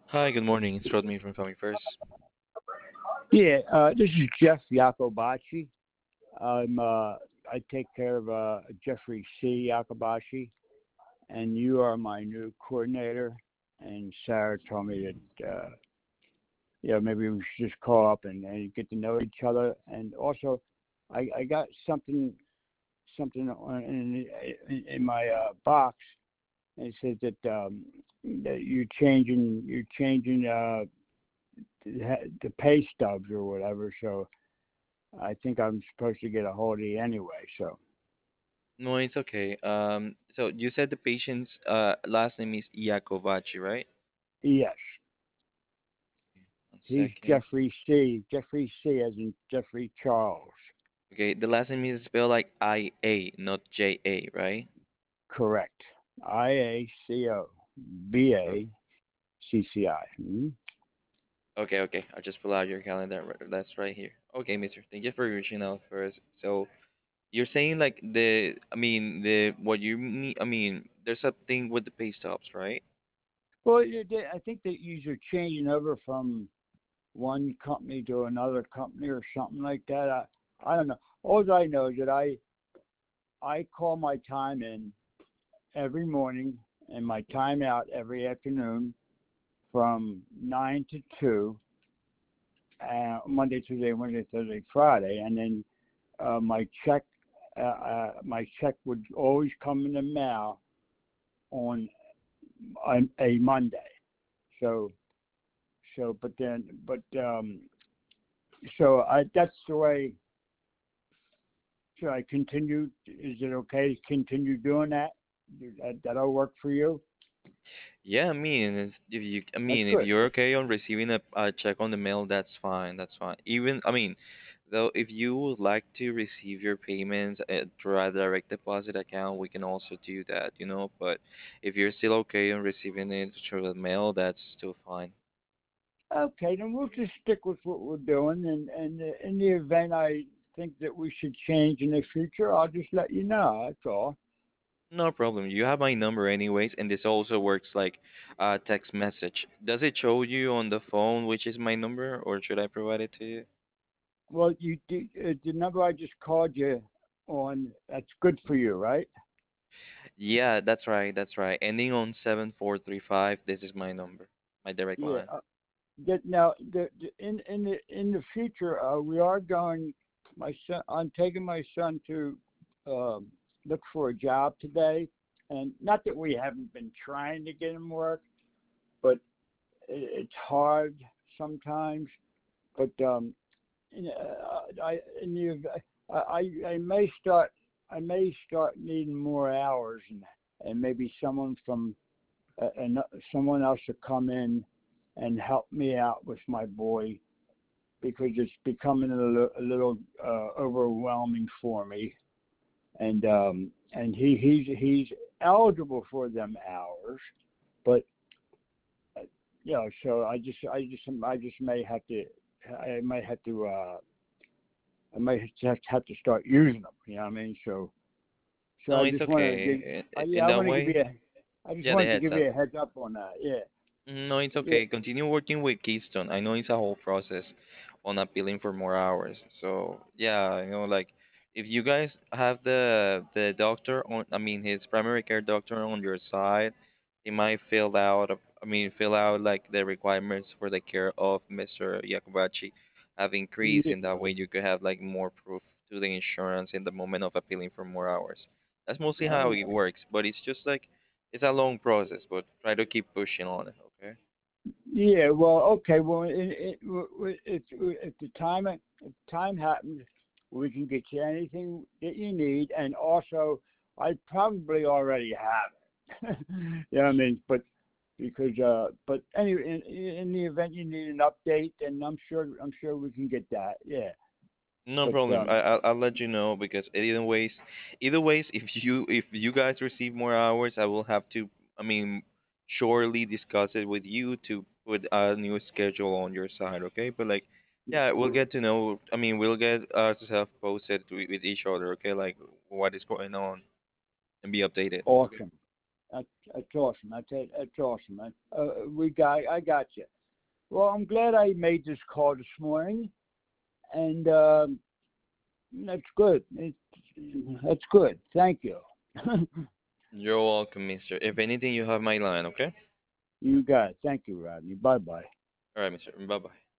Hi, good morning. It's Rodney from Family First. Yeah, this is Jeff Yacobachi. I take care of Jeffrey C. Yacobachi, and you are my new coordinator. And Sarah told me that maybe we should just call up and get to know each other. And also, I got something in my box, and it says that you're changing the pay stubs or whatever. So I think I'm supposed to get a hold of you anyway. So No, it's okay. So you said the patient's last name is Iacovaci, right? yes, One he's second. Jeffrey C. Jeffrey C. as in Jeffrey Charles. Okay, the last name is spelled like IA, not JA, right? Correct. O- IACOBACCI. Okay, okay. I'll just pull out your calendar. That's right here. Okay, mister. Thank you for reaching out first. So you're saying like what you mean, there's a thing with the pay stubs, right? Well, I think that you're changing over from one company to another company or something like that. I don't know. All I know is that I call my time in every morning and my time out every afternoon from 9 to 2, Monday, Tuesday, Wednesday, Thursday, Friday, and then my check would always come in the mail on a Monday. So but that's the way. Should I continue? Is it okay to continue doing that? That'll work for you. Yeah, That's if good. you're okay on receiving a check on the mail, that's fine. That's fine. Even, though, if you would like to receive your payments through a direct deposit account, we can also do that, you know. But if you're still okay on receiving it through the mail, that's still fine. Okay, then we'll just stick with what we're doing, and in the event I think that we should change in the future, I'll just let you know. That's all. No problem. You have my number anyways, and this also works like a text message. Does it show you on the phone which is my number, or should I provide it to you? Well, the number I just called you on. That's good for you, right? Yeah, that's right. That's right. Ending on 7435. This is my number, my direct Yeah. line. Now, in the future, we are going. My son, I'm taking my son to um look for a job today, and not that we haven't been trying to get him work, but it's hard sometimes. But I in the, I may start needing more hours, and maybe someone else to come in and help me out with my boy because it's becoming a little overwhelming for me. And he's eligible for them hours, but uh, so I just I might have to I might just have to start using them. You know what I mean? So No, I it's just wanted to give okay. yeah In I that want to give way, you I just yeah, the wanted to heads give up. you a heads up on that. Yeah, No, it's yeah, okay. Continue working with Keystone. I know it's a whole process on appealing for more hours. So yeah, like if you guys have the doctor on, his primary care doctor on your side, he might fill out like the requirements for the care of Mr. Yakubachi have increased, yeah. and that way you could have like more proof to the insurance in the moment of appealing for more hours. That's mostly how it Oh, works, but it's just like it's a long process, but try to keep pushing on it, okay? yeah. Well, okay. Well, if the time happens, we can get you anything that you need, and also I probably already have it. You know what I mean? But anyway, in the event you need an update, then I'm sure we can get that. Yeah. No But problem. I'll let you know because either ways, if you guys receive more hours, I will have to, I mean, surely discuss it with you to put a new schedule on your side, okay? But like, yeah, we'll get to know. We'll get ourselves posted with each other, okay? Like what is going on and be updated, okay? awesome. That's awesome. That's awesome, man. I got you. Well, I'm glad I made this call this morning, and that's good. That's good. Thank you. You're welcome, mister. If anything, you have my line, okay? You got it. Thank you, Rodney. Bye bye. All right, mister. Bye bye.